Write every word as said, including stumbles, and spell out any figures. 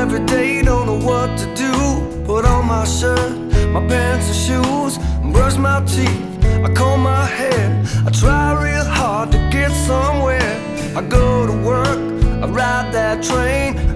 every day, don't know what to do. Put on my shirt, my pants and shoes, brush my teeth, I comb my hair. I try real hard to get somewhere. I go to work, I ride that train,